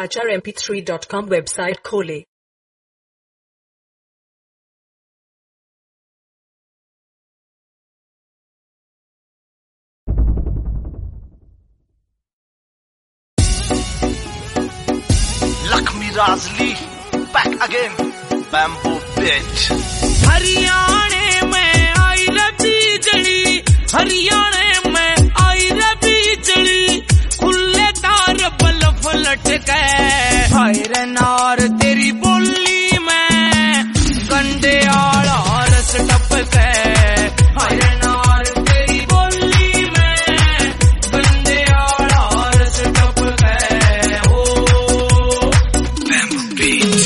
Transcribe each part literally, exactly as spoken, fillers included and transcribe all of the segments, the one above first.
आचार M P three dot com website खोलें। Lakshmi Razli, back again, bamboo bitch. हरियाणे में आई रे बिजली, हरियाणे में आई रे बिजली, खुले तार बल्ब लटके, हाय रे नार तेरी बोली में, गंडे आला रस टपके, हाय रे नार तेरी बोली में, गंडे आला रस टपके, ओ Bamboo bitch.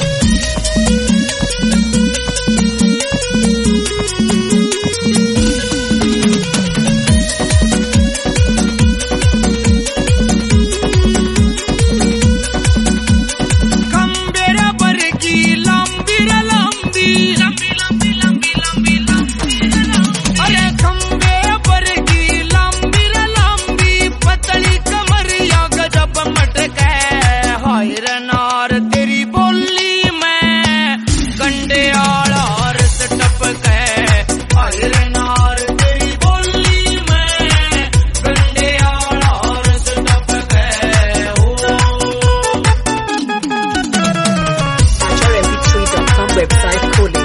वेबसाइट खोलें।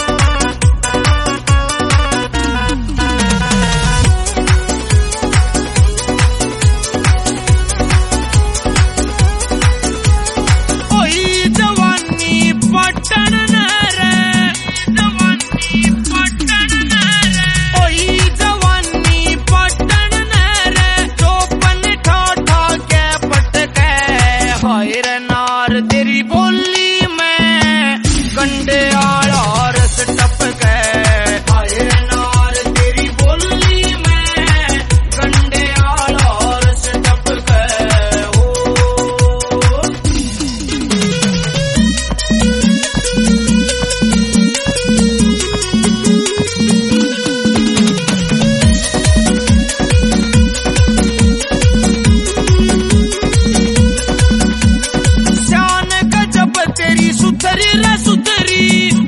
तेरी बोली में गंडे आला रस टपके, हाय रे नार तेरी बोली में गंडे आला रस टपके, ओ तेरी सुथरी रे सुथरी,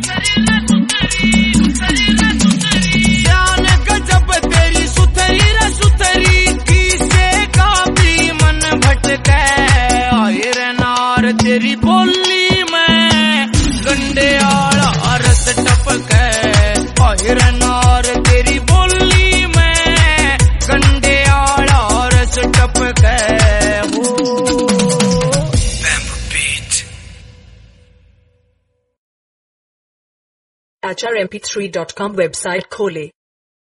जान गजब तेरी सुथरी रे सुथरी, किसे का भी मन भटके, हाय रे नार तेरी बोली में गंडे आला रस टपके, हाय रे नार तेरी बोली में गंडे आला रस टपके, हो आचार M P three dot com website खोलें।